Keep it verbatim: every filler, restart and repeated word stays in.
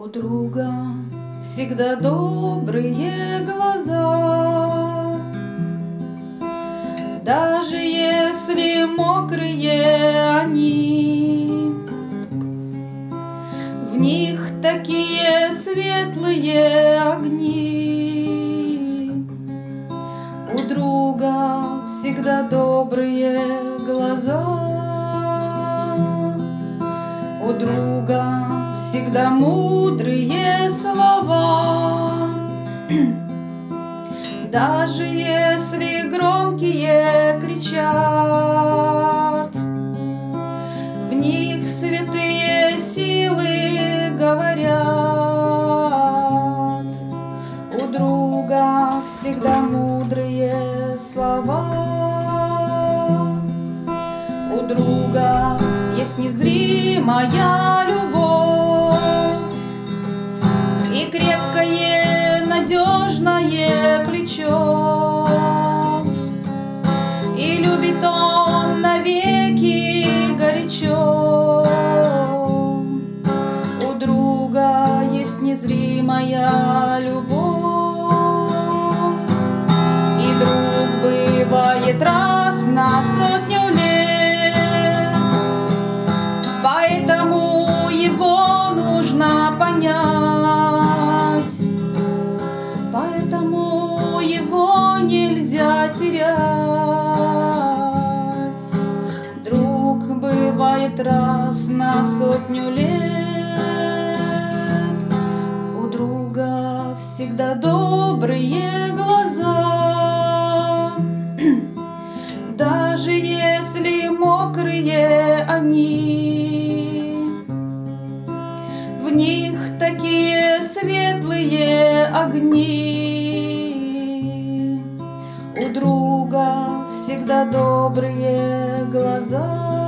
У друга всегда добрые глаза, даже если мокрые они, в них такие светлые огни. У друга всегда добрые глаза, у друга всегда мудрые слова, даже если громкие кричат, в них святые силы говорят. У друга всегда мудрые слова, у друга есть незримая любовь и крепкое, надежное плечо, и любит он навеки горячо. У друга есть незримая любовь, и друг бывает раз на сотню лет, поэтому его нужно понять, поэтому его нельзя терять. Друг бывает раз на сотню лет, у друга всегда добрые глаза, даже если мокрые они, в них такие светлые огни. У друга всегда добрые глаза.